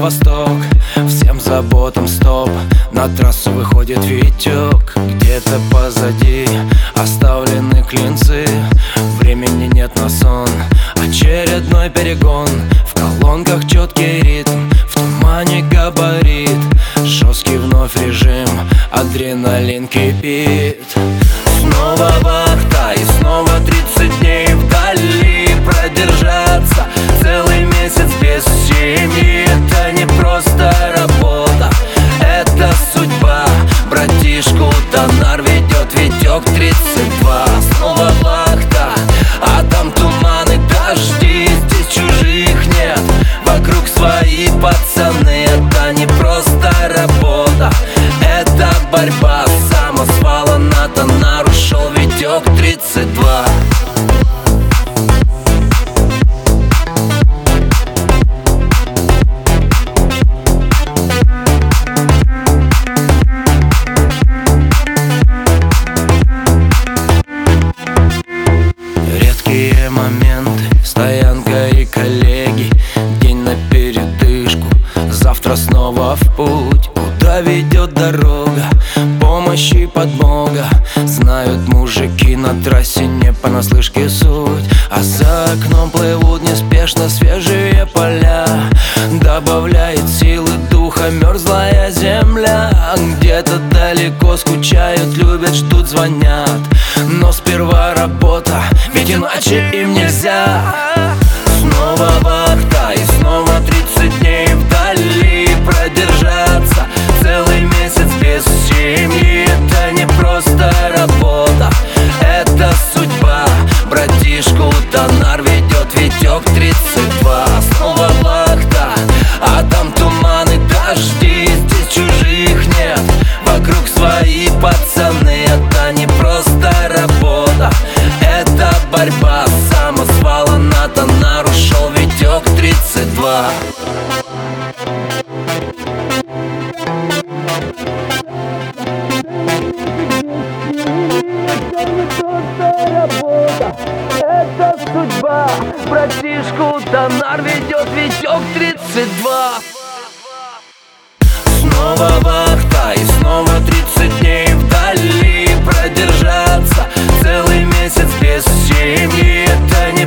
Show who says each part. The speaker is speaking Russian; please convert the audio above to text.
Speaker 1: восток, всем заботам стоп. На трассу выходит Витек, где-то позади оставлены клинцы. Времени нет на сон, очередной перегон. В колонках четкий ритм, в тумане габарит. Жесткий вновь режим, адреналин кипит. Снова вахта и снова 30 дней вдали. Продержаться целый месяц без семьи — это не просто работа, это судьба. Братишку Тонар ведет Витек 32. Снова вахта, а там туман и дожди. Здесь чужих нет, вокруг свои пацаны. Это не просто работа, это борьба. С самосвала на Тонар ушел Витек 32. Редкие моменты, стоянка и коллеги. День на передышку, завтра снова в путь. Куда ведет дорога, помощь и подмога. Знают мужики на трассе не понаслышке суть. А за окном плывут неспешно свежие поля. Добавляет силы духа мерзлая земля. Где-то далеко скучают, любят, ждут, звонят. Но сперва работа, ведь иначе им нельзя. Снова вахта и снова 30 дней вдали. Продержаться целый месяц без семьи — это не просто работа, это судьба. Братишку Тонар ведет Витек 32. Снова вахта, а там туман и дожди. Здесь чужих нет, вокруг свои пацаны. Это не просто работа, это борьба. С самосвала на Тонар ушел Витек 32. Это судьба. Братишку Тонар ведет Витек 32. Снова вахта и снова 30 дней вдали. Продержаться целый месяц без семьи — это не